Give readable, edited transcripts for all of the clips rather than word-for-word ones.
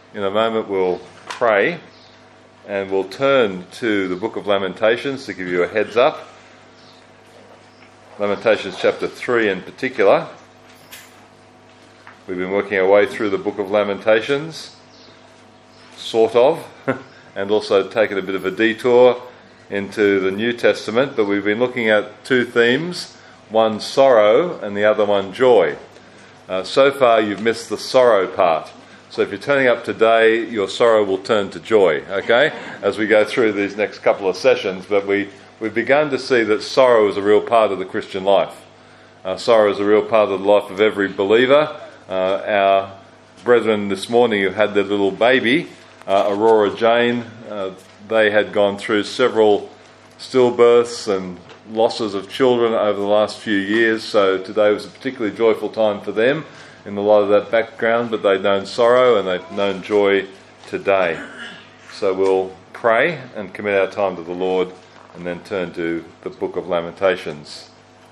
In a moment we'll pray and we'll turn to the book of Lamentations to give you a heads up. Lamentations chapter 3 in particular. We've been working our way through the book of Lamentations, sort of, and also taken a bit of a detour into the New Testament, but we've been looking at two themes, one sorrow and the other one joy. So far you've missed the sorrow part. So if you're turning up today, your sorrow will turn to joy, okay, as we go through these next couple of sessions. But we've begun to see that sorrow is a real part of the Christian life. Sorrow is a real part of the life of every believer. Our brethren this morning who had their little baby, Aurora Jane, they had gone through several stillbirths and losses of children over the last few years. So today was a particularly joyful time for them in the light of that background, but they've known sorrow and they've known joy today. So we'll pray and commit our time to the Lord and then turn to the book of Lamentations.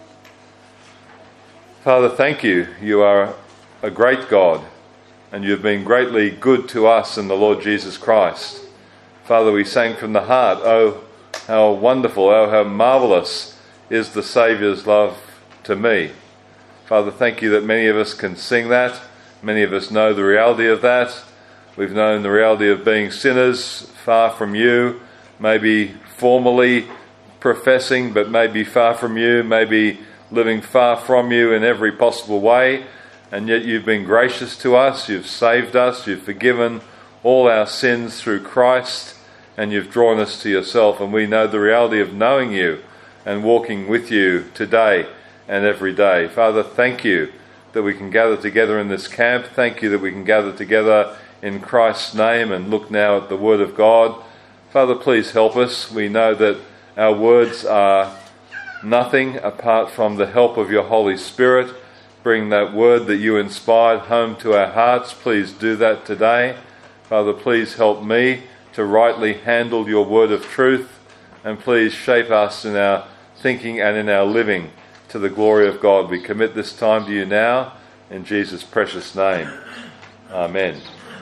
Father, thank you. You are a great God and you've been greatly good to us in the Lord Jesus Christ. Father, we sang from the heart, oh, how wonderful, oh, how marvellous is the Saviour's love to me. Father, thank you that many of us can sing that. Many of us know the reality of that. We've known the reality of being sinners, far from you, maybe formally professing, but maybe far from you, maybe living far from you in every possible way. And yet you've been gracious to us, you've saved us, you've forgiven all our sins through Christ, and you've drawn us to yourself. And we know the reality of knowing you and walking with you today and every day. Father, thank you that we can gather together in this camp. Thank you that we can gather together in Christ's name and look now at the Word of God. Father, please help us. We know that our words are nothing apart from the help of your Holy Spirit. Bring that word that you inspired home to our hearts. Please do that today. Father, please help me to rightly handle your word of truth, and please shape us in our thinking and in our living to the glory of God. We commit this time to you now in Jesus' precious name. Amen.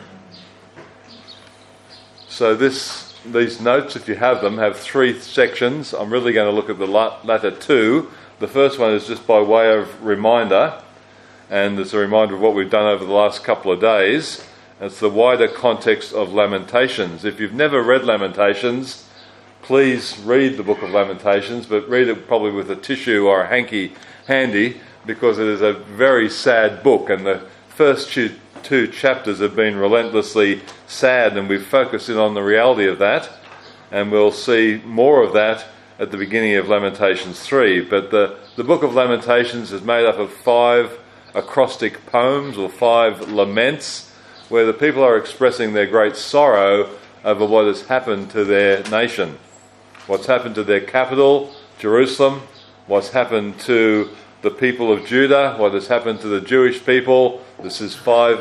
So these notes, if you have them, have three sections. I'm really going to look at the latter two. The first one is just by way of reminder, and it's a reminder of what we've done over the last couple of days. It's the wider context of Lamentations. If you've never read Lamentations, please read the book of Lamentations, but read it probably with a tissue or a hanky handy, because it is a very sad book, and the first two chapters have been relentlessly sad, and we've focused in on the reality of that, and we'll see more of that at the beginning of Lamentations 3. But the book of Lamentations is made up of 5 acrostic poems, or 5 laments, where the people are expressing their great sorrow over what has happened to their nation. What's happened to their capital, Jerusalem, what's happened to the people of Judah, what has happened to the Jewish people. This is around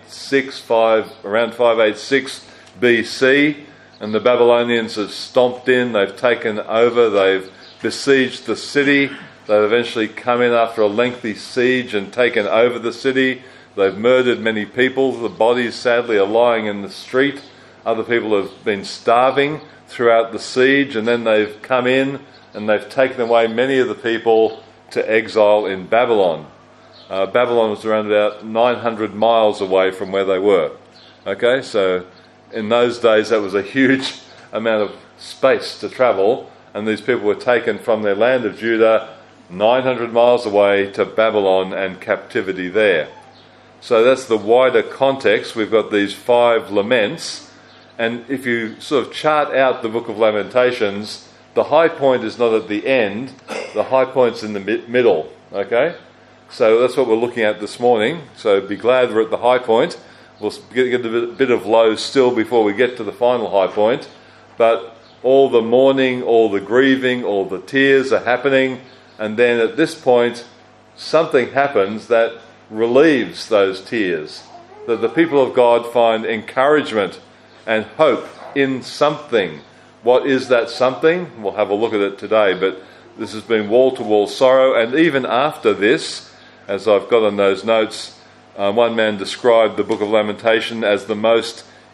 586 BC, and the Babylonians have stomped in, they've taken over, they've besieged the city, they've eventually come in after a lengthy siege and taken over the city. They've murdered many people, the bodies sadly are lying in the street. Other people have been starving throughout the siege, and then they've come in and they've taken away many of the people to exile in Babylon. Babylon was around about 900 miles away from where they were. Okay, so in those days that was a huge amount of space to travel, and these people were taken from their land of Judah 900 miles away to Babylon and captivity there. So that's the wider context. We've got these 5 laments, and if you sort of chart out the book of Lamentations, the high point is not at the end, the high point's in the middle, okay? So that's what we're looking at this morning. So be glad we're at the high point. We'll get a bit of low still before we get to the final high point, but all the mourning, all the grieving, all the tears are happening, and then at this point something happens that relieves those tears, that the people of God find encouragement and hope in something. What is that something? We'll have a look at it today, but this has been wall-to-wall sorrow, and even after this, as I've got on those notes, one man described the book of Lamentation as the most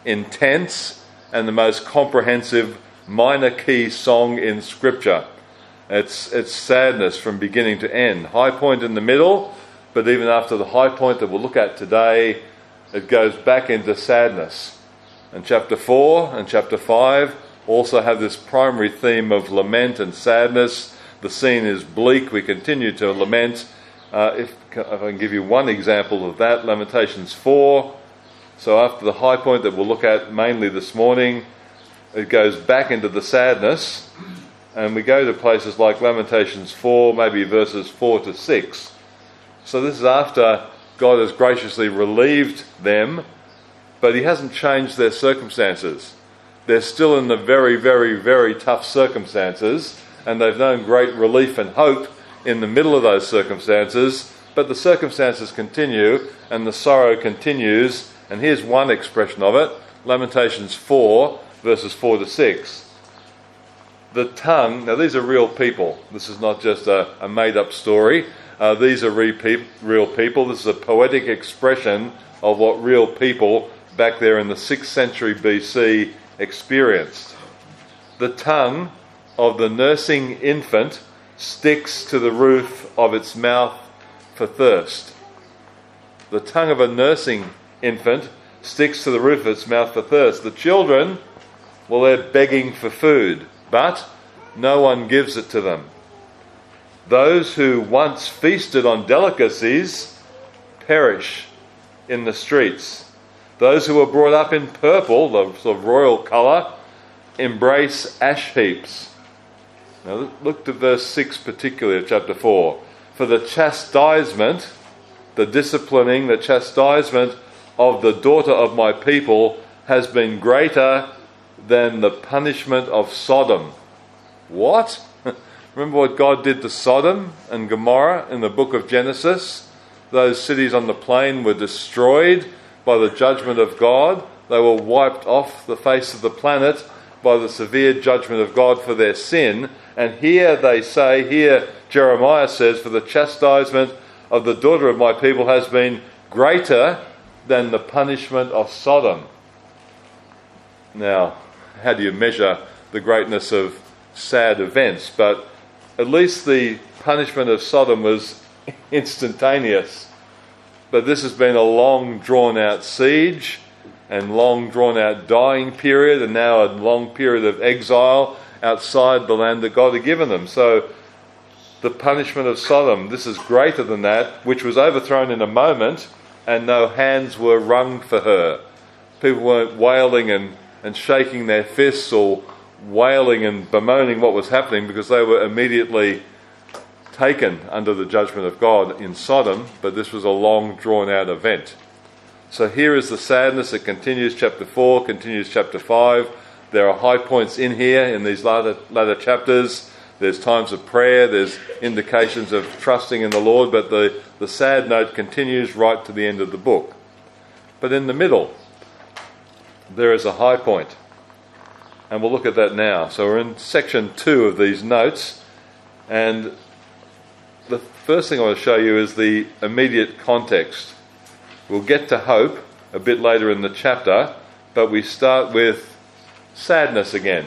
intense, and the most comprehensive minor key song in Scripture. It's sadness from beginning to end. High point in the middle, but even after the high point that we'll look at today, it goes back into sadness. And chapter 4 and chapter 5 also have this primary theme of lament and sadness. The scene is bleak. We continue to lament. If I can give you one example of that, Lamentations 4. So after the high point that we'll look at mainly this morning, it goes back into the sadness, and we go to places like Lamentations 4, maybe verses 4 to 6. So this is after God has graciously relieved them, but he hasn't changed their circumstances. They're still in the very, very, very tough circumstances, and they've known great relief and hope in the middle of those circumstances, but the circumstances continue and the sorrow continues. And here's one expression of it, Lamentations 4, verses 4 to 6. The tongue, now these are real people. This is not just a made-up story. These are real people. This is a poetic expression of what real people back there in the 6th century BC experienced. The tongue of the nursing infant sticks to the roof of its mouth for thirst. The tongue of a nursing infant sticks to the roof of its mouth for thirst. The children, well, they're begging for food, but no one gives it to them. Those who once feasted on delicacies perish in the streets. Those who were brought up in purple, the sort of royal colour, embrace ash heaps. Now look to verse 6 particularly of chapter 4. For the chastisement, the disciplining, the chastisement of the daughter of my people has been greater than the punishment of Sodom. What? Remember what God did to Sodom and Gomorrah in the book of Genesis? Those cities on the plain were destroyed by the judgment of God. They were wiped off the face of the planet by the severe judgment of God for their sin. And here they say, here Jeremiah says, for the chastisement of the daughter of my people has been greater than the punishment of Sodom. Now, how do you measure the greatness of sad events? But at least the punishment of Sodom was instantaneous. But this has been a long drawn out siege and long drawn out dying period, and now a long period of exile outside the land that God had given them. So the punishment of Sodom, this is greater than that, which was overthrown in a moment, and no hands were wrung for her. People weren't wailing and shaking their fists or wailing and bemoaning what was happening, because they were immediately taken under the judgment of God in Sodom, but this was a long drawn out event. So here is the sadness. It continues chapter 4, continues chapter 5. There are high points in here in these latter chapters. There's times of prayer, there's indications of trusting in the Lord, but the sad note continues right to the end of the book. But in the middle, there is a high point. And we'll look at that now. So we're in section 2 of these notes, and the first thing I want to show you is the immediate context. We'll get to hope a bit later in the chapter, but we start with sadness again.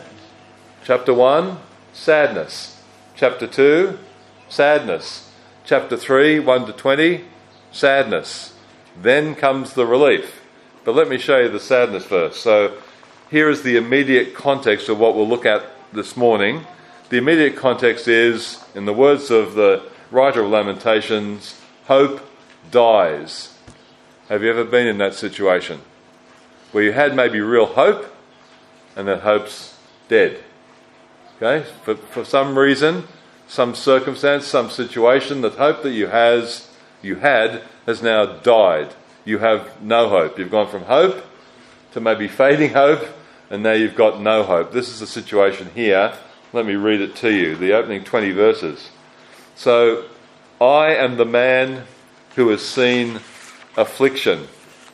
Chapter 1, sadness. Chapter 2, sadness. Chapter 3, 1 to 20, sadness. Then comes the relief. But let me show you the sadness first. So here is the immediate context of what we'll look at this morning. The immediate context is, in the words of the writer of Lamentations, hope dies. Have you ever been in that situation where you had maybe real hope and that hope's dead? Okay, for some reason, some circumstance, some situation, that hope that you had has now died. You have no hope. You've gone from hope to maybe fading hope, and now you've got no hope. This is the situation here. Let me read it to you, the opening 20 verses. So, I am the man who has seen affliction.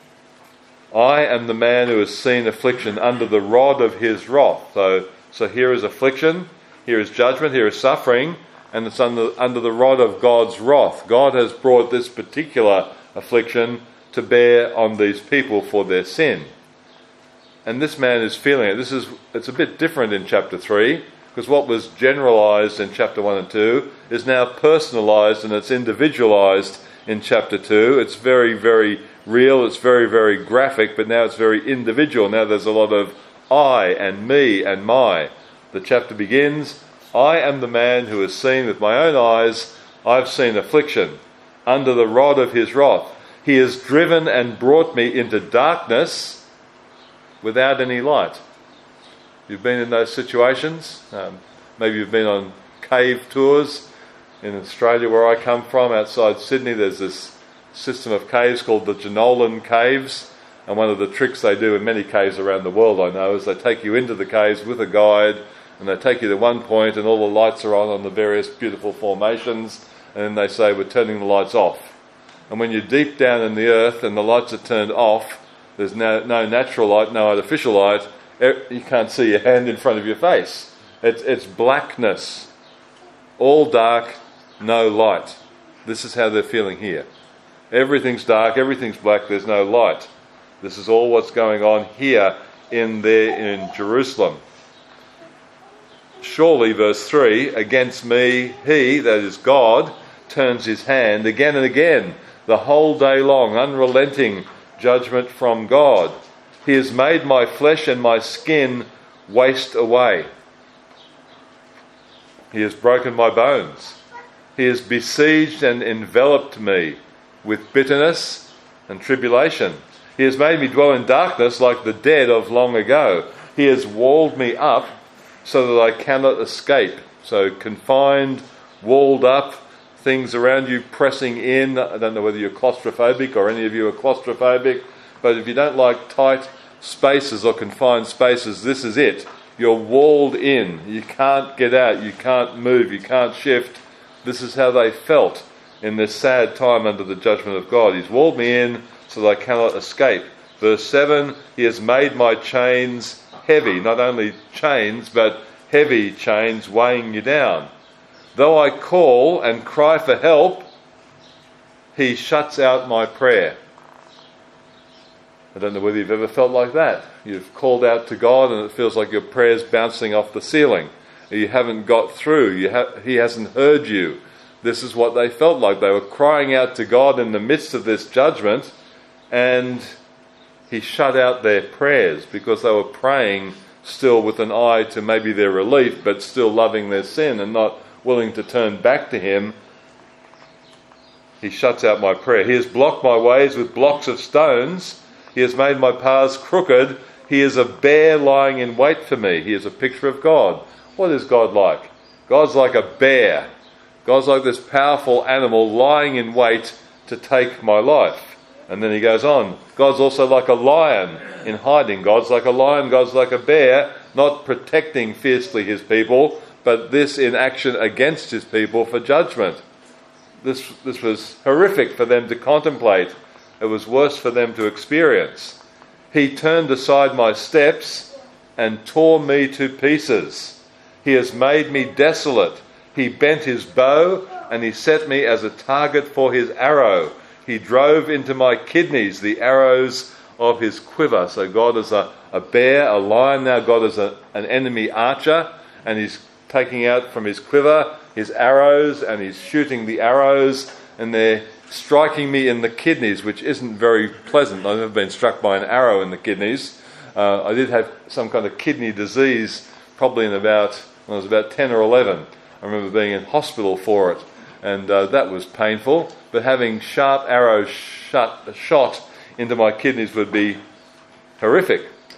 I am the man who has seen affliction under the rod of his wrath. So here is affliction, here is judgment, here is suffering, and it's under the rod of God's wrath. God has brought this particular affliction to bear on these people for their sin. And this man is feeling it. It's a bit different in chapter 3, because what was generalized in chapter 1 and 2 is now personalized and it's individualized in chapter 2. It's very, very real, it's very, very graphic, but now it's very individual. Now there's a lot of I and me and my. The chapter begins, I am the man who has seen with my own eyes, I've seen affliction, under the rod of his wrath. He has driven and brought me into darkness without any light. You've been in those situations. Maybe you've been on cave tours in Australia, where I come from, outside Sydney. There's this system of caves called the Jenolan Caves, and one of the tricks they do in many caves around the world, I know, is they take you into the caves with a guide, and they take you to one point and all the lights are on the various beautiful formations, and then they say, we're turning the lights off. And when you're deep down in the earth and the lights are turned off, there's no natural light, no artificial light, you can't see your hand in front of your face. It's blackness. All dark, no light. This is how they're feeling here. Everything's dark, everything's black, there's no light. This is all what's going on here in Jerusalem. Surely, verse 3, against me, he, that is God, turns his hand again and again, the whole day long, unrelenting judgment from God. He has made my flesh and my skin waste away. He has broken my bones. He has besieged and enveloped me with bitterness and tribulation. He has made me dwell in darkness like the dead of long ago. He has walled me up so that I cannot escape. So confined, walled up, things around you pressing in. I don't know whether you're claustrophobic or any of you are claustrophobic, but if you don't like tight spaces or confined spaces, this is it. You're walled in. You can't get out. You can't move. You can't shift. This is how they felt in this sad time under the judgment of God. He's walled me in so that I cannot escape. Verse 7, he has made my chains heavy. Not only chains, but heavy chains weighing you down. Though I call and cry for help, he shuts out my prayer. I don't know whether you've ever felt like that. You've called out to God and it feels like your prayer's bouncing off the ceiling. You haven't got through. He hasn't heard you. This is what they felt like. They were crying out to God in the midst of this judgment, and he shut out their prayers because they were praying still with an eye to maybe their relief, but still loving their sin and not willing to turn back to him. He shuts out my prayer. He has blocked my ways with blocks of stones. He has made my paths crooked. He is a bear lying in wait for me. He is a picture of God. What is God like? God's like a bear. God's like this powerful animal lying in wait to take my life. And then he goes on. God's also like a lion in hiding. God's like a lion. God's like a bear, not protecting fiercely his people, but this in action against his people for judgment. This was horrific for them to contemplate. It was worse for them to experience. He turned aside my steps and tore me to pieces. He has made me desolate. He bent his bow and he set me as a target for his arrow. He drove into my kidneys the arrows of his quiver. So God is a bear, a lion. Now God is an enemy archer, and he's taking out from his quiver his arrows, and he's shooting the arrows, and they're striking me in the kidneys, which isn't very pleasant. I've never been struck by an arrow in the kidneys. I did have some kind of kidney disease probably when I was about 10 or 11. I remember being in hospital for it, and that was painful. But having sharp arrows shot into my kidneys would be horrific.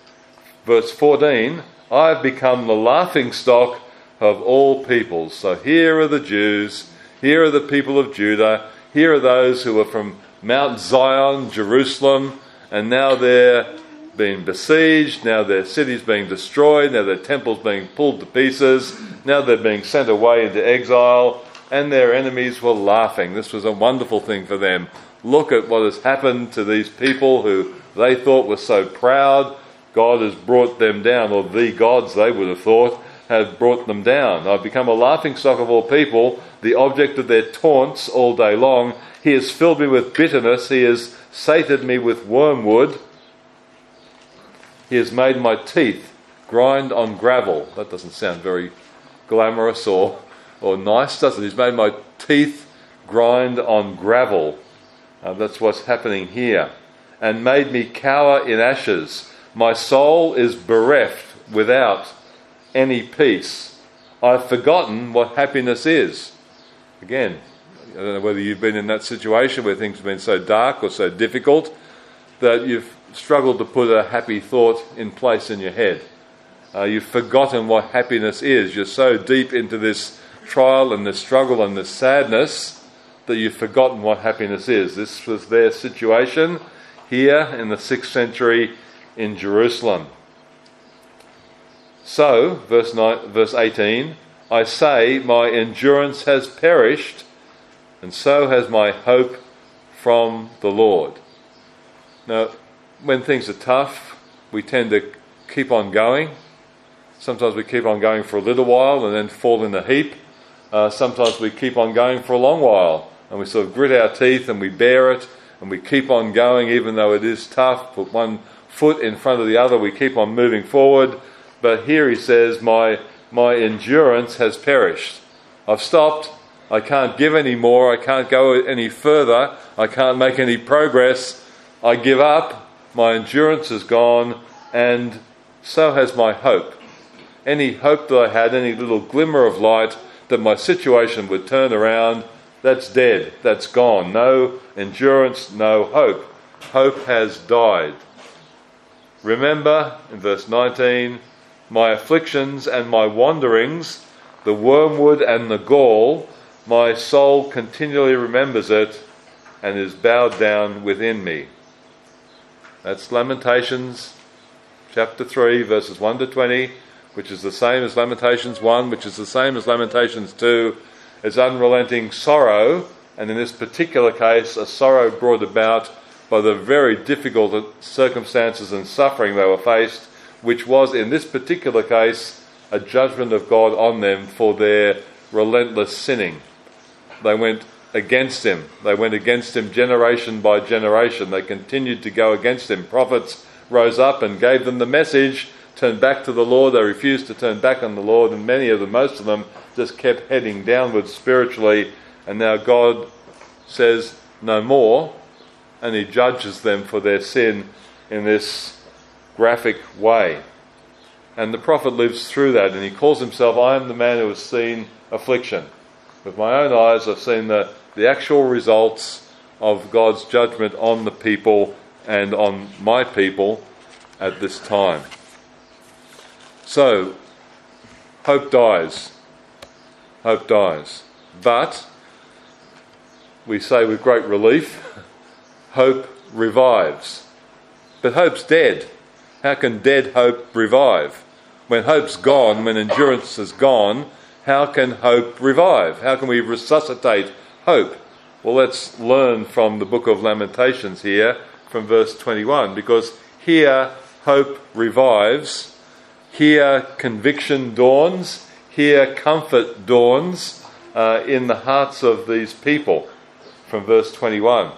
Verse 14, I have become the laughing stock of all peoples. So here are the Jews, here are the people of Judah, here are those who are from Mount Zion, Jerusalem, and now they're being besieged, now their city's being destroyed, now their temple's being pulled to pieces, now they're being sent away into exile, and their enemies were laughing. This was a wonderful thing for them. Look at what has happened to these people who they thought were so proud. God has brought them down, or the gods, they would have thought, have brought them down. I've become a laughingstock of all people, the object of their taunts all day long. He has filled me with bitterness. He has sated me with wormwood. He has made my teeth grind on gravel. That doesn't sound very glamorous or nice, does it? He's made my teeth grind on gravel. That's what's happening here. And made me cower in ashes. My soul is bereft without any peace. I've forgotten what happiness is. Again, I don't know whether you've been in that situation where things have been so dark or so difficult that you've struggled to put a happy thought in place in your head. You've forgotten what happiness is. You're so deep into this trial and this struggle and this sadness that you've forgotten what happiness is. This was their situation here in the 6th century in Jerusalem. So, verse 18, I say my endurance has perished, and so has my hope from the Lord. Now, when things are tough, we tend to keep on going. Sometimes we keep on going for a little while and then fall in a heap. Sometimes we keep on going for a long while and we sort of grit our teeth and we bear it and we keep on going even though it is tough. Put one foot in front of the other, we keep on moving forward. But here he says, my endurance has perished. I've stopped. I can't give any more. I can't go any further. I can't make any progress. I give up. My endurance is gone, and so has my hope. Any hope that I had, any little glimmer of light that my situation would turn around, that's dead. That's gone. No endurance, no hope. Hope has died. Remember, in verse 19, my afflictions and my wanderings, the wormwood and the gall, my soul continually remembers it and is bowed down within me. That's Lamentations chapter 3, verses 1 to 20, which is the same as Lamentations 1, which is the same as Lamentations 2. It's unrelenting sorrow, and in this particular case, a sorrow brought about by the very difficult circumstances and suffering they were faced, which was, in this particular case, a judgment of God on them for their relentless sinning. They went against him. They went against him generation by generation. They continued to go against him. Prophets rose up and gave them the message, turned back to the Lord. They refused to turn back on the Lord, and many of them, most of them, just kept heading downwards spiritually. And now God says no more, and he judges them for their sin in this graphic way. And the prophet lives through that, and he calls himself, I am the man who has seen affliction. With my own eyes, I've seen the actual results of God's judgment on the people and on my people at this time. So, hope dies. Hope dies. But, we say with great relief, hope revives. But hope's dead. How can dead hope revive? When hope's gone, when endurance is gone, how can hope revive? How can we resuscitate hope? Well, let's learn from the book of Lamentations here, from verse 21, because here hope revives, here conviction dawns, here comfort dawns in the hearts of these people, from verse 21.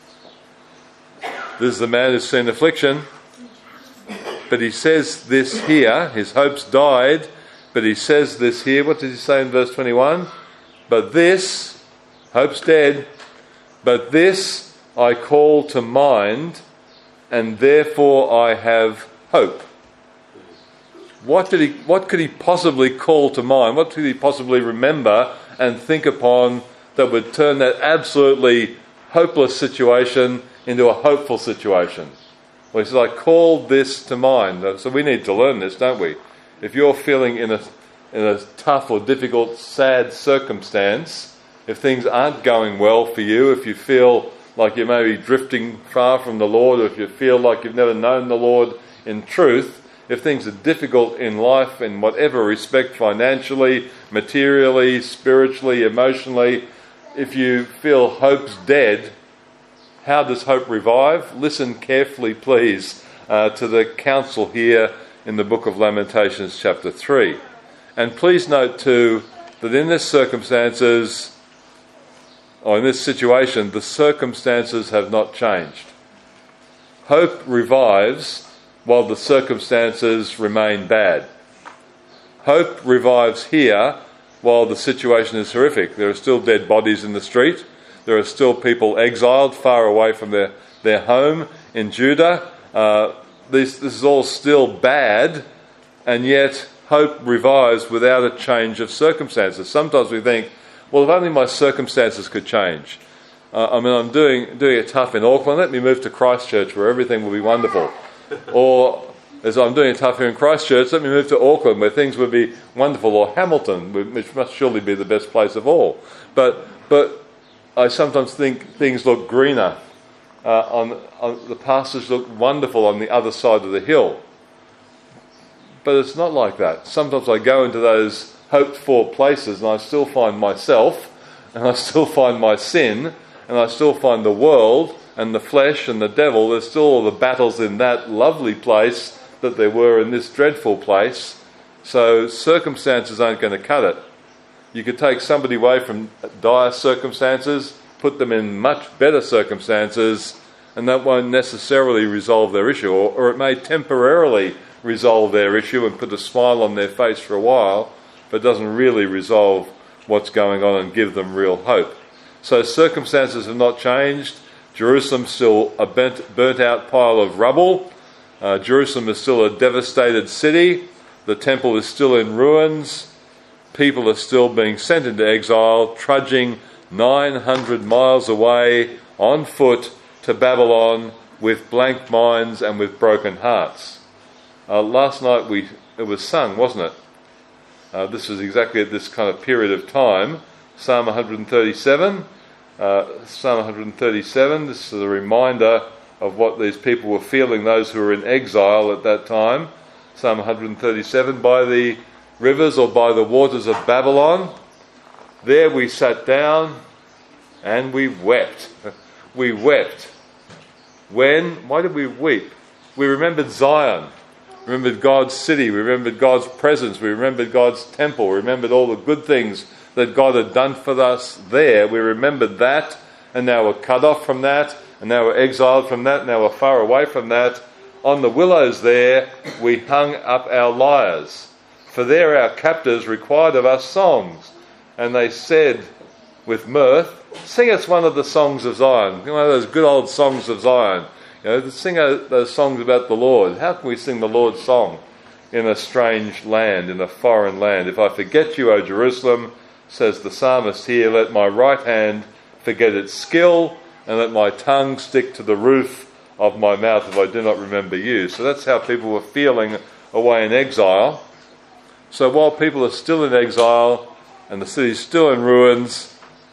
This is the man who's seen affliction, but he says this here, his hopes died, but he says this here. What does he say in verse 21? But this, hope's dead, but this I call to mind, and therefore I have hope. What could he possibly call to mind? What could he possibly remember and think upon that would turn that absolutely hopeless situation into a hopeful situation? Well, he says, I called this to mind. So we need to learn this, don't we? If you're feeling in a tough or difficult, sad circumstance, if things aren't going well for you, if you feel like you may be drifting far from the Lord, or if you feel like you've never known the Lord in truth, if things are difficult in life in whatever respect, financially, materially, spiritually, emotionally, if you feel hope's dead, how does hope revive? Listen carefully, please, to the counsel here in the book of Lamentations chapter 3. And please note too that in this circumstances, or in this situation, the circumstances have not changed. Hope revives while the circumstances remain bad. Hope revives here while the situation is horrific. There are still dead bodies in the street. There are still people exiled far away from their home in Judah. This is all still bad, and yet hope revives without a change of circumstances. Sometimes we think, well, if only my circumstances could change. I'm doing it tough in Auckland. Let me move to Christchurch where everything will be wonderful. Or, as I'm doing it tough here in Christchurch, let me move to Auckland where things would be wonderful. Or Hamilton, which must surely be the best place of all. But I sometimes think things look greener. The pastures look wonderful on the other side of the hill. But it's not like that. Sometimes I go into those hoped-for places and I still find myself, and I still find my sin, and I still find the world and the flesh and the devil. There's still all the battles in that lovely place that there were in this dreadful place. So circumstances aren't going to cut it. You could take somebody away from dire circumstances, put them in much better circumstances, and that won't necessarily resolve their issue, or it may temporarily resolve their issue and put a smile on their face for a while, but doesn't really resolve what's going on and give them real hope. So circumstances have not changed. Jerusalem's still a burnt out pile of rubble. Jerusalem is still a devastated city. The temple is still in ruins. People are still being sent into exile, trudging 900 miles away on foot to Babylon with blank minds and with broken hearts. Last night it was sung, wasn't it? This was exactly at this kind of period of time. Psalm 137. Psalm 137, this is a reminder of what these people were feeling, those who were in exile at that time. Psalm 137, by the rivers or by the waters of Babylon, there we sat down and we wept. We wept. When? Why did we weep? We remembered Zion. We remembered God's city. We remembered God's presence. We remembered God's temple. We remembered all the good things that God had done for us there. We remembered that, and now we're cut off from that, and now we're exiled from that, now we're far away from that. On the willows there, we hung up our lyres, for there our captors required of us songs. And they said with mirth, sing us one of the songs of Zion. You know, those good old songs of Zion. You know, sing those songs about the Lord. How can we sing the Lord's song in a strange land, in a foreign land? If I forget you, O Jerusalem, says the psalmist here, let my right hand forget its skill, and let my tongue stick to the roof of my mouth if I do not remember you. So that's how people were feeling away in exile. So while people are still in exile and the city's still in ruins,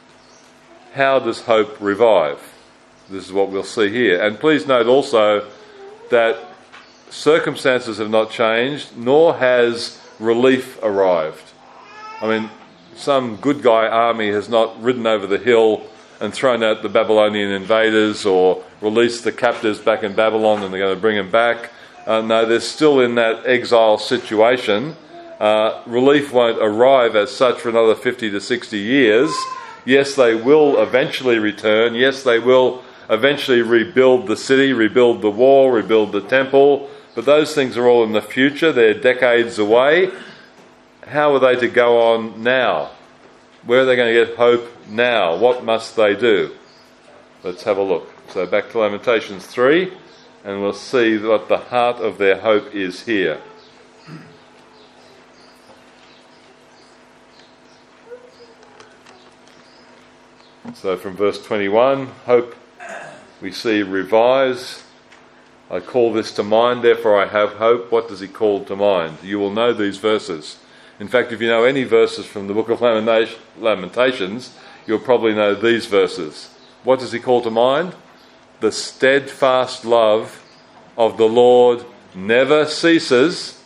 how does hope revive? This is what we'll see here. And please note also that circumstances have not changed, nor has relief arrived. I mean, some good guy army has not ridden over the hill and thrown out the Babylonian invaders or released the captives back in Babylon and they're going to bring them back. No, they're still in that exile situation. Relief won't arrive as such for another 50 to 60 years. Yes, they will eventually return. Yes, they will eventually rebuild the city, rebuild the wall, rebuild the temple. But those things are all in the future. They're decades away. How are they to go on now? Where are they going to get hope now? What must they do? Let's have a look. So back to Lamentations 3, and we'll see what the heart of their hope is here. So from verse 21, hope we see revives. I call this to mind, therefore I have hope. What does he call to mind? You will know these verses. In fact, if you know any verses from the book of Lamentations, you'll probably know these verses. What does he call to mind? The steadfast love of the Lord never ceases.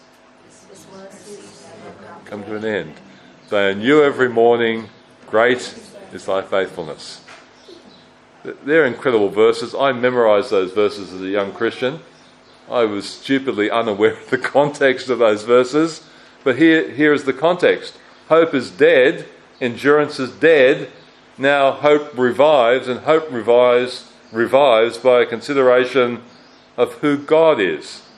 Come to an end. They are new every morning. Great is thy faithfulness. They're incredible verses. I memorised those verses as a young Christian. I was stupidly unaware of the context of those verses. But here is the context. Hope is dead. Endurance is dead. Now hope revives, and hope revives by a consideration of who God is.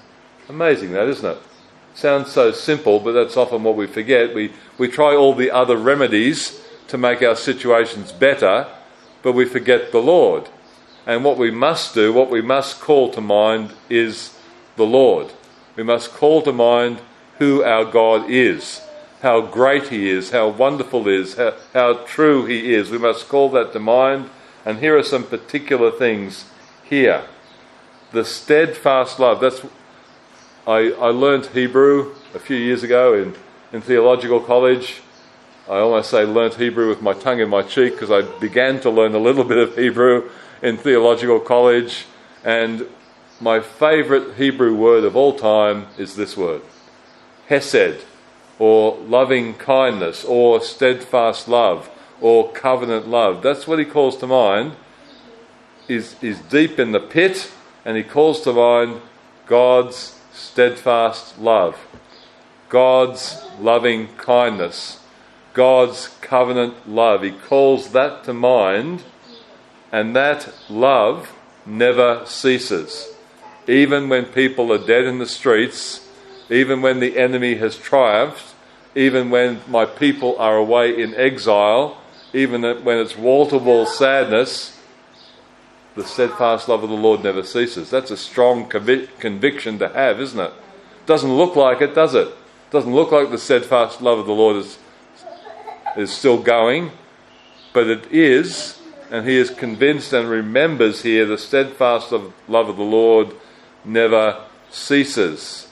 Amazing that, isn't it? Sounds so simple, but that's often what we forget. We try all the other remedies to make our situations better, but we forget the Lord. And what we must do, what we must call to mind is the Lord. We must call to mind who our God is, how great he is, how wonderful he is, how true he is. We must call that to mind. And here are some particular things here. The steadfast love. I learned Hebrew a few years ago in theological college. I almost say learnt Hebrew with my tongue in my cheek, because I began to learn a little bit of Hebrew in theological college. And my favourite Hebrew word of all time is this word, hesed, or loving kindness, or steadfast love, or covenant love. That's what he calls to mind, is deep in the pit, and he calls to mind God's steadfast love, God's loving kindness, God's covenant love. He calls that to mind, and that love never ceases. Even when people are dead in the streets, even when the enemy has triumphed, even when my people are away in exile, even when it's wall-to-wall sadness, the steadfast love of the Lord never ceases. That's a strong conviction to have, isn't it? Doesn't look like it, does it? Doesn't look like the steadfast love of the Lord is still going, but it is, and he is convinced and remembers here the steadfast love of the Lord never ceases.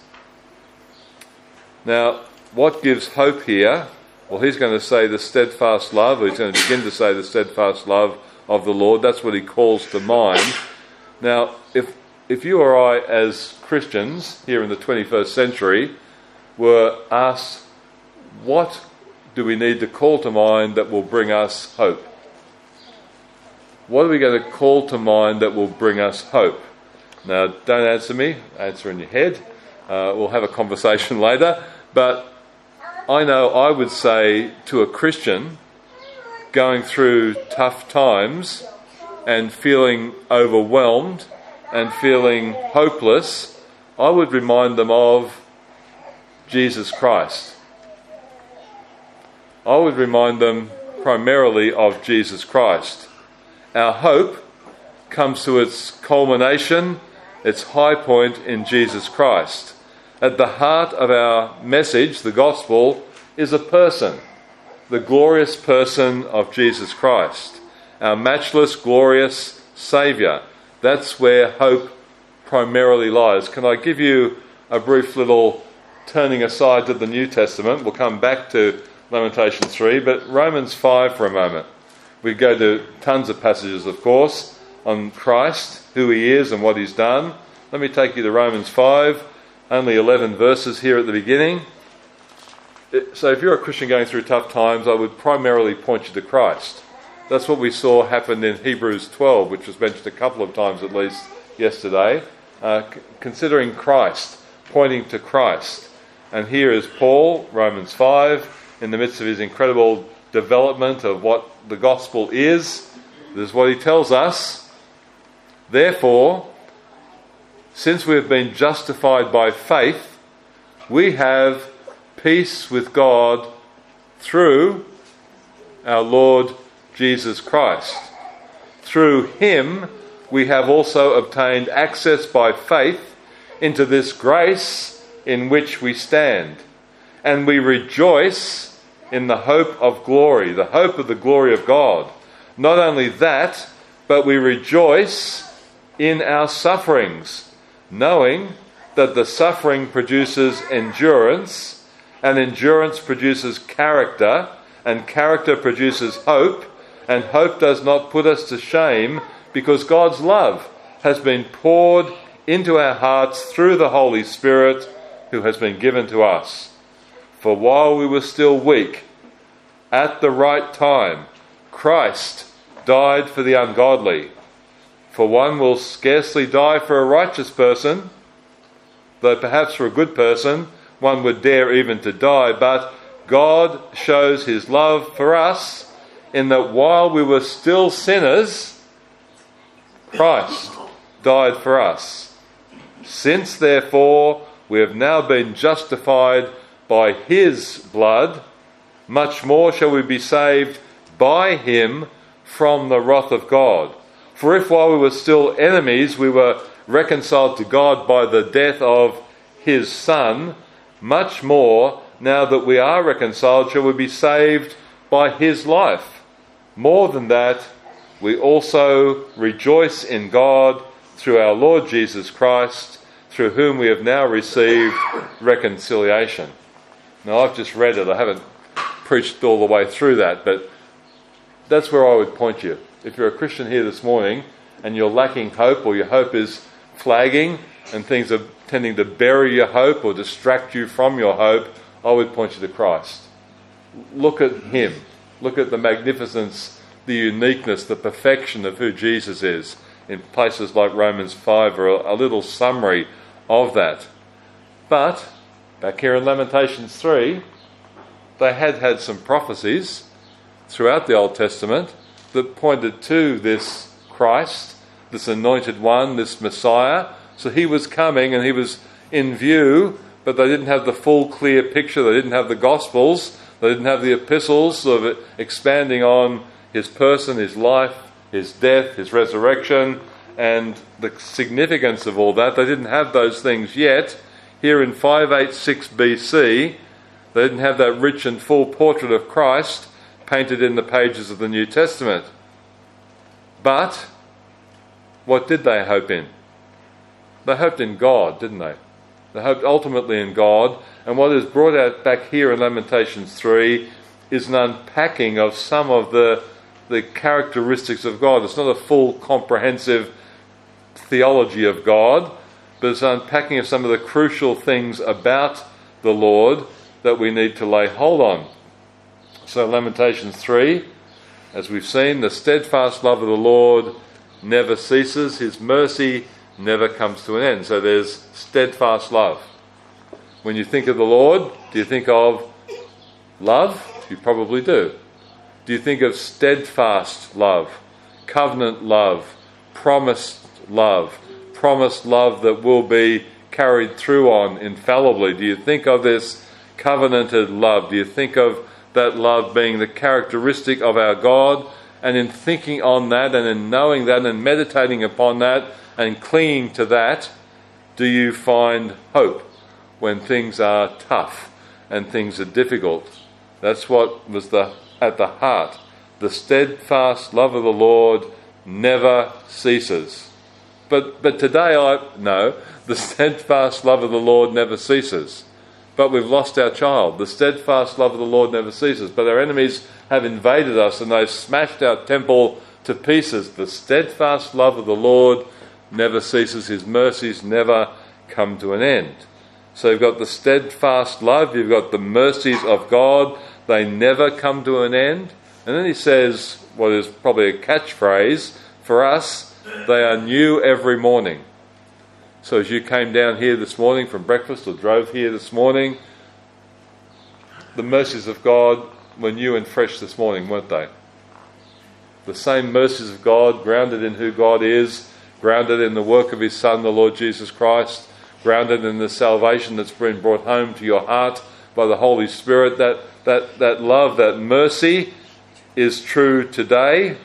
Now, what gives hope here? Well, he's going to say the steadfast love, or he's going to begin to say the steadfast love of the Lord. That's what he calls to mind. Now, if you or I as Christians here in the 21st century were asked, what do we need to call to mind that will bring us hope? What are we going to call to mind that will bring us hope? Now, don't answer me, answer in your head. We'll have a conversation later. But I know I would say to a Christian going through tough times and feeling overwhelmed and feeling hopeless, I would remind them of Jesus Christ. I would remind them primarily of Jesus Christ. Our hope comes to its culmination, its high point in Jesus Christ. At the heart of our message, the gospel, is a person, the glorious person of Jesus Christ, our matchless, glorious Saviour. That's where hope primarily lies. Can I give you a brief little turning aside to the New Testament? We'll come back to Lamentations 3, but Romans 5 for a moment. We go to tons of passages, of course, on Christ, who he is and what he's done. Let me take you to Romans 5, only 11 verses here at the beginning. So if you're a Christian going through tough times, I would primarily point you to Christ. That's what we saw happen in Hebrews 12, which was mentioned a couple of times at least yesterday. Considering Christ, pointing to Christ. And here is Paul, Romans 5, in the midst of his incredible development of what the gospel is. This is what he tells us. Therefore, since we have been justified by faith, we have peace with God through our Lord Jesus Christ. Through him we have also obtained access by faith into this grace in which we stand. And we rejoice in the hope of glory, the hope of the glory of God. Not only that, but we rejoice in our sufferings, knowing that the suffering produces endurance, and endurance produces character, and character produces hope, and hope does not put us to shame, because God's love has been poured into our hearts through the Holy Spirit who has been given to us. For while we were still weak, at the right time, Christ died for the ungodly. For one will scarcely die for a righteous person, though perhaps for a good person one would dare even to die. But God shows his love for us in that while we were still sinners, Christ died for us. Since therefore we have now been justified by his blood, much more shall we be saved by him from the wrath of God. For if while we were still enemies, we were reconciled to God by the death of his Son, much more, now that we are reconciled, shall we be saved by his life. More than that, we also rejoice in God through our Lord Jesus Christ, through whom we have now received reconciliation. Now, I've just read it. I haven't preached all the way through that, but that's where I would point you. If you're a Christian here this morning and you're lacking hope, or your hope is flagging and things are tending to bury your hope or distract you from your hope, I would point you to Christ. Look at him. Look at the magnificence, the uniqueness, the perfection of who Jesus is. In places like Romans 5 are a little summary of that. But back here in Lamentations 3, they had some prophecies throughout the Old Testament that pointed to this Christ, this anointed one, this Messiah. So he was coming and he was in view, but they didn't have the full clear picture. They didn't have the Gospels. They didn't have the epistles sort of expanding on his person, his life, his death, his resurrection, and the significance of all that. They didn't have those things yet. Here in 586 BC, they didn't have that rich and full portrait of Christ painted in the pages of the New Testament. But what did they hope in? They hoped in God, didn't they? They hoped ultimately in God. And what is brought out back here in Lamentations 3 is an unpacking of some of the characteristics of God. It's not a full, comprehensive theology of God, but it's an unpacking of some of the crucial things about the Lord that we need to lay hold on. So Lamentations 3, as we've seen, the steadfast love of the Lord never ceases. His mercy never comes to an end. So there's steadfast love. When you think of the Lord, do you think of love? You probably do. Do you think of steadfast love, covenant love, promised love that will be carried through on infallibly? Do you think of this covenanted love? Do you think of that love being the characteristic of our God? And in thinking on that and in knowing that and meditating upon that and clinging to that, do you find hope when things are tough and things are difficult? That's what was at the heart. The steadfast love of the Lord never ceases. But today the steadfast love of the Lord never ceases. But we've lost our child. The steadfast love of the Lord never ceases. But our enemies have invaded us and they've smashed our temple to pieces. The steadfast love of the Lord never ceases. His mercies never come to an end. So you've got the steadfast love, you've got the mercies of God, they never come to an end. And then he says, what is probably a catchphrase for us, they are new every morning. So as you came down here this morning from breakfast or drove here this morning, the mercies of God were new and fresh this morning, weren't they? The same mercies of God, grounded in who God is, grounded in the work of his Son, the Lord Jesus Christ, grounded in the salvation that's been brought home to your heart by the Holy Spirit. That love, that mercy is true today.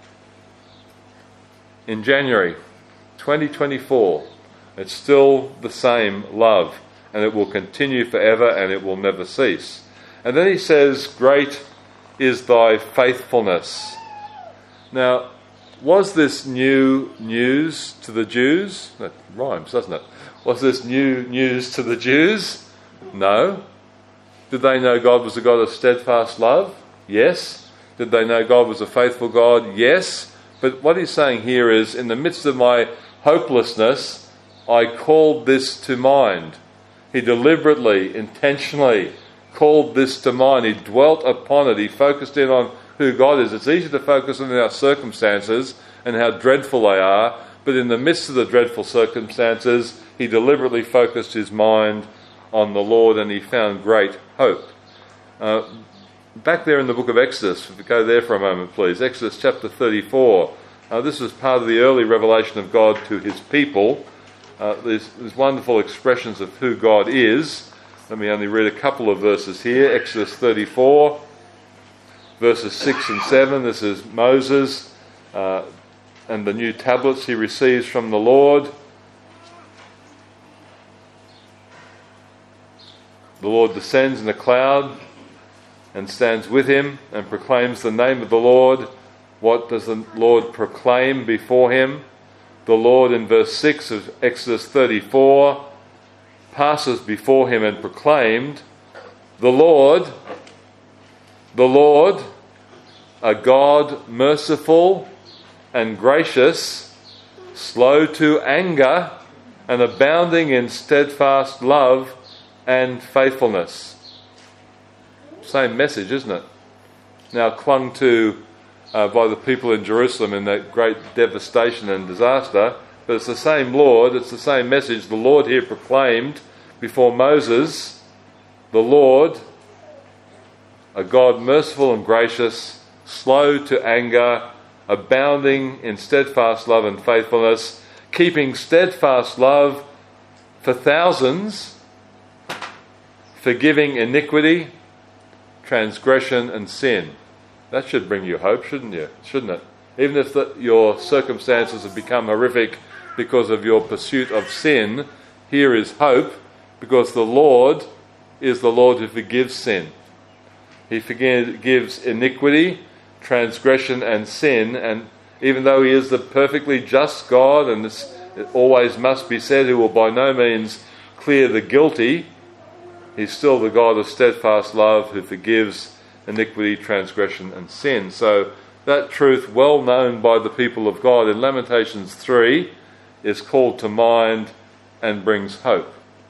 In January 2024, it's still the same love, and it will continue forever and it will never cease. And then he says, great is thy faithfulness. Now, was this new news to the Jews? That rhymes, doesn't it? Was this new news to the Jews? No. Did they know God was a God of steadfast love? Yes. Did they know God was a faithful God? Yes. But what he's saying here is, in the midst of my hopelessness, I called this to mind. He deliberately, intentionally called this to mind. He dwelt upon it. He focused in on who God is. It's easy to focus on our circumstances and how dreadful they are, but in the midst of the dreadful circumstances, he deliberately focused his mind on the Lord and he found great hope. Back there in the book of Exodus, if we go there for a moment please, Exodus chapter 34. This was part of the early revelation of God to his people. these wonderful expressions of who God is. Let me only read a couple of verses here. Exodus 34, verses 6 and 7. This is Moses and the new tablets he receives from the Lord. The Lord descends in a cloud and stands with him and proclaims the name of the Lord. What does the Lord proclaim before him? The Lord, in verse 6 of Exodus 34, passes before him and proclaimed, the Lord, a God merciful and gracious, slow to anger, and abounding in steadfast love and faithfulness. Same message, isn't it? Now clung to by the people in Jerusalem in that great devastation and disaster, but it's the same Lord, it's the same message. The Lord here proclaimed before Moses, the Lord, a God merciful and gracious, slow to anger, abounding in steadfast love and faithfulness, keeping steadfast love for thousands, forgiving iniquity, transgression and sin. That should bring you hope, shouldn't it? Even if your circumstances have become horrific because of your pursuit of sin, here is hope, because the Lord is the Lord who forgives sin. He forgives iniquity, transgression and sin, and even though he is the perfectly just God, and this it always must be said, who will by no means clear the guilty, he's still the God of steadfast love who forgives iniquity, transgression and sin. So that truth, well known by the people of God in Lamentations 3, is called to mind and brings hope.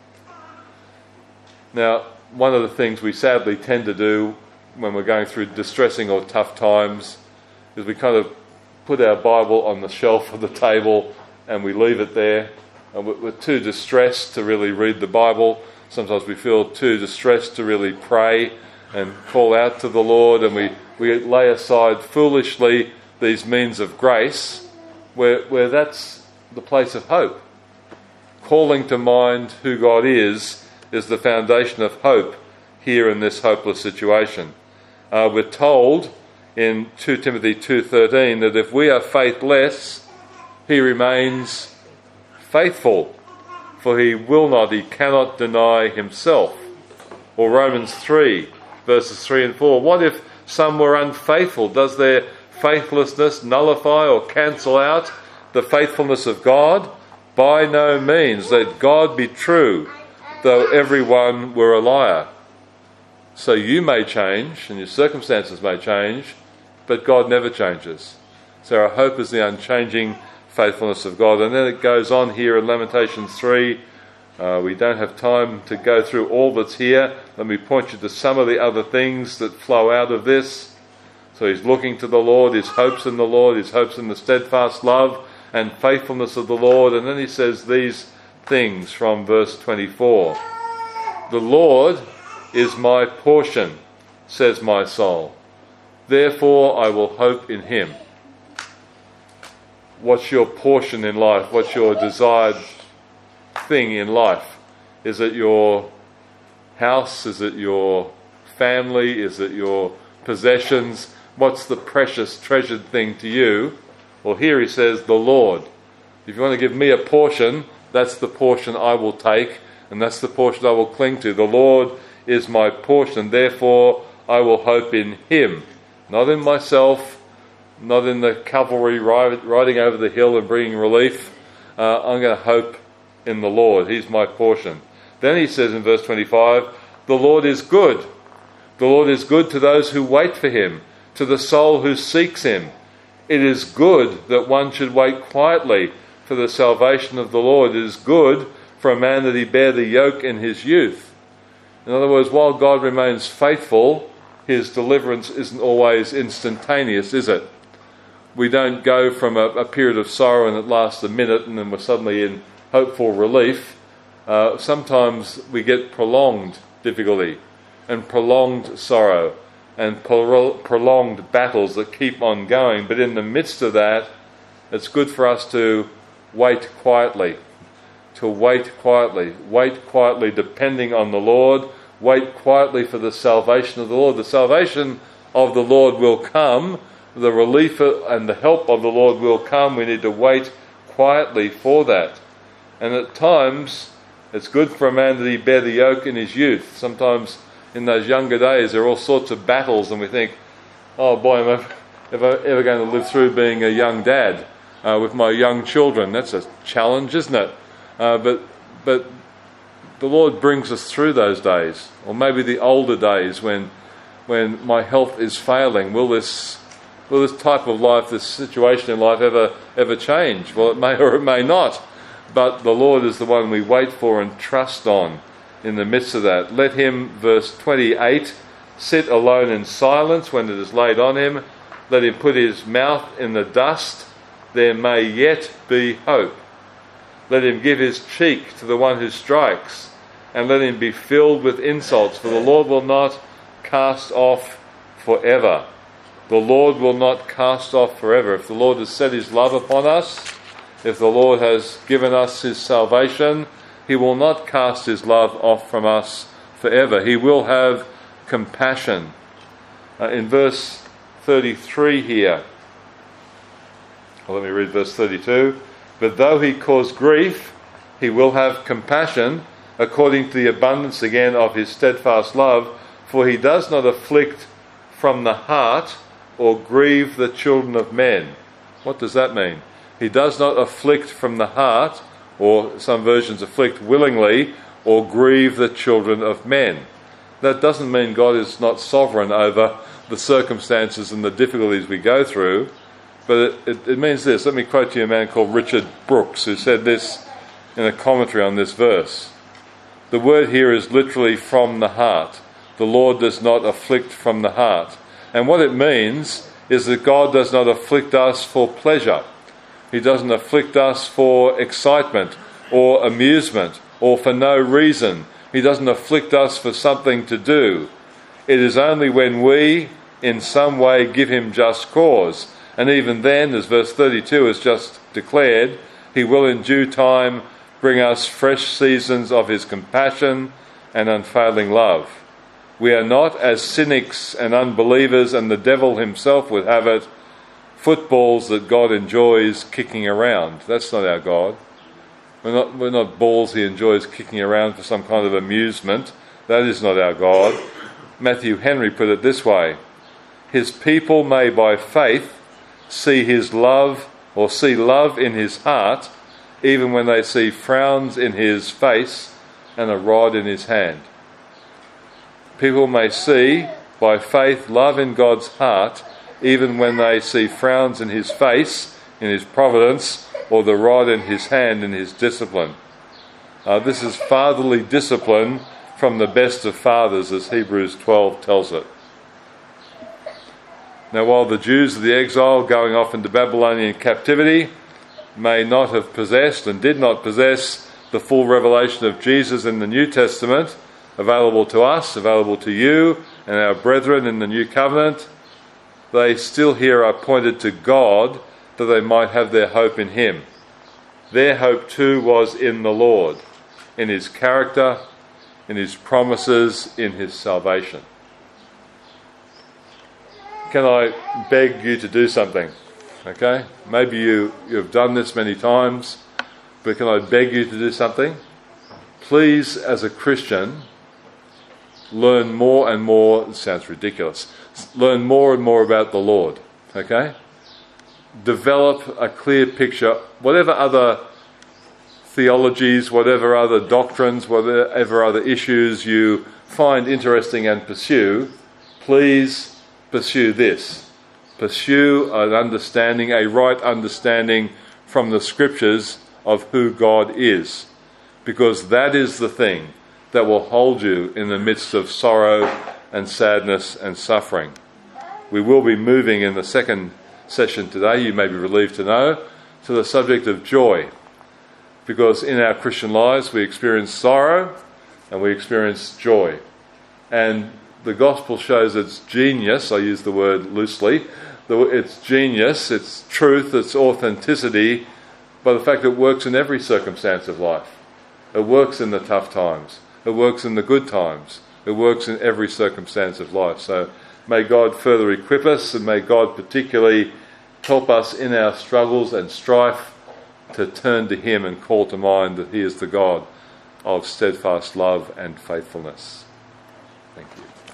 Now, one of the things we sadly tend to do when we're going through distressing or tough times is we kind of put our Bible on the shelf of the table and we leave it there. And we're too distressed to really read the Bible. Sometimes we feel too distressed to really pray and call out to the Lord, and we lay aside foolishly these means of grace where that's the place of hope. Calling to mind who God is the foundation of hope here in this hopeless situation. We're told in 2 Timothy 2:13 that if we are faithless, he remains faithful, for he cannot deny himself. Or Romans 3, verses 3 and 4. What if some were unfaithful? Does their faithlessness nullify or cancel out the faithfulness of God? By no means. Let God be true, though everyone were a liar. So you may change, and your circumstances may change, but God never changes. So our hope is the unchanging faithfulness of God. And then it goes on here in Lamentations 3. We don't have time to go through all that's here. Let me point you to some of the other things that flow out of this. So he's looking to the Lord, his hopes in the Lord, his hopes in the steadfast love and faithfulness of the Lord. And then he says these things from verse 24. The Lord is my portion, says my soul. Therefore I will hope in him. What's your portion in life? What's your desired thing in life? Is it your house? Is it your family? Is it your possessions? What's the precious, treasured thing to you? Well, here he says, the Lord. If you want to give me a portion, that's the portion I will take, and that's the portion I will cling to. The Lord is my portion, therefore I will hope in him. Not in myself, not in the cavalry riding over the hill and bringing relief. I'm going to hope in the Lord. He's my portion. Then he says in verse 25, the Lord is good. The Lord is good to those who wait for him, to the soul who seeks him. It is good that one should wait quietly for the salvation of the Lord. It is good for a man that he bear the yoke in his youth. In other words, while God remains faithful, his deliverance isn't always instantaneous, is it? We don't go from a period of sorrow and it lasts a minute and then we're suddenly in hopeful relief. Sometimes we get prolonged difficulty and prolonged sorrow and prolonged battles that keep on going. But in the midst of that, it's good for us to wait quietly, to wait quietly depending on the Lord, wait quietly for the salvation of the Lord. The salvation of the Lord will come, the relief and the help of the Lord will come. We need to wait quietly for that. And at times, it's good for a man that he bear the yoke in his youth. Sometimes in those younger days there are all sorts of battles and we think, oh boy, am I ever going to live through being a young dad with my young children? That's a challenge, isn't it? But the Lord brings us through those days, or maybe the older days when my health is failing. Will this type of life, this situation in life ever change? Well, it may or it may not, but the Lord is the one we wait for and trust on in the midst of that. Let him, verse 28, sit alone in silence when it is laid on him. Let him put his mouth in the dust. There may yet be hope. Let him give his cheek to the one who strikes, and let him be filled with insults, for the Lord will not cast off forever. The Lord will not cast off forever. If the Lord has set his love upon us, if the Lord has given us his salvation, he will not cast his love off from us forever. He will have compassion. In verse 33 here, let me read verse 32. But though he cause grief, he will have compassion, according to the abundance again of his steadfast love, for he does not afflict from the heart or grieve the children of men. What does that mean? He does not afflict from the heart, or some versions afflict willingly, or grieve the children of men. That doesn't mean God is not sovereign over the circumstances and the difficulties we go through, but it means this. Let me quote to you a man called Richard Brooks, who said this in a commentary on this verse. The word here is literally from the heart. The Lord does not afflict from the heart. And what it means is that God does not afflict us for pleasure. He doesn't afflict us for excitement or amusement or for no reason. He doesn't afflict us for something to do. It is only when we, in some way, give him just cause. And even then, as verse 32 has just declared, he will in due time bring us fresh seasons of his compassion and unfailing love. We are not, as cynics and unbelievers and the devil himself would have it, footballs that God enjoys kicking around. That's not our God. We're not balls he enjoys kicking around for some kind of amusement. That is not our God. Matthew Henry put it this way: his people may by faith see his love, or see love in his heart, even when they see frowns in his face and a rod in his hand. People may see by faith love in God's heart, even when they see frowns in his face, in his providence, or the rod in his hand in his discipline. This is fatherly discipline from the best of fathers, as Hebrews 12 tells it. Now, while the Jews of the exile going off into Babylonian captivity may not have possessed and did not possess the full revelation of Jesus in the New Testament, available to us, available to you and our brethren in the New Covenant, they still here are pointed to God that they might have their hope in him. Their hope too was in the Lord, in his character, in his promises, in his salvation. Can I beg you to do something? Okay? Maybe you've done this many times, but can I beg you to do something? Please, as a Christian, learn more and more. It sounds ridiculous. Learn more and more about the Lord. Okay? Develop a clear picture. Whatever other theologies, whatever other doctrines, whatever other issues you find interesting and pursue, please pursue this. Pursue an understanding, a right understanding from the Scriptures of who God is. Because that is the thing that will hold you in the midst of sorrow and sadness and suffering. We will be moving in the second session today, you may be relieved to know, to the subject of joy. Because in our Christian lives we experience sorrow and we experience joy. And the gospel shows its genius, I use the word loosely, its genius, its truth, its authenticity, by the fact that it works in every circumstance of life. It works in the tough times. It works in the good times. It works in every circumstance of life. So may God further equip us, and may God particularly help us in our struggles and strife to turn to him and call to mind that he is the God of steadfast love and faithfulness. Thank you.